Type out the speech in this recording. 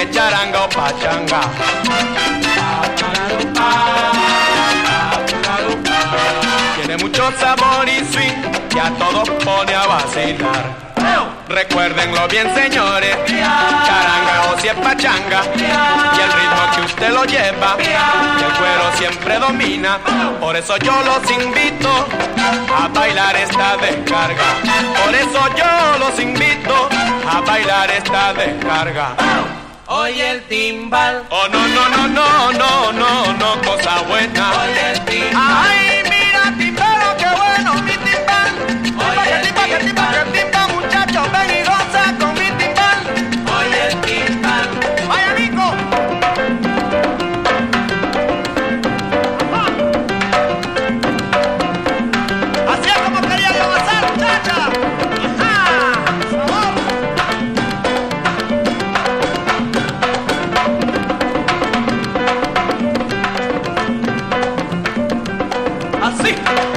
merengue, charanga o pachanga. Tiene mucho sabor y swing y a todos pone a vacilar. Recuérdenlo bien, señores, charanga o si es pachanga, y el ritmo que usted lo lleva, y el cuero siempre domina. Por eso yo los invito a bailar esta descarga. Por eso yo los invito a bailar esta descarga. Oye el timbal. Oh, no, no, no, no, no, no, no, cosa buena. Oye el timbal. Ay, mira, timbalo, qué bueno, mi timbal. Oye el timba, que timba, que timba, muchachos, ven y goza con mi timbal. Oye el timbal. Vaya, Nico. Así es como quería yo gozar, muchacha. Ajá, sabor. Así.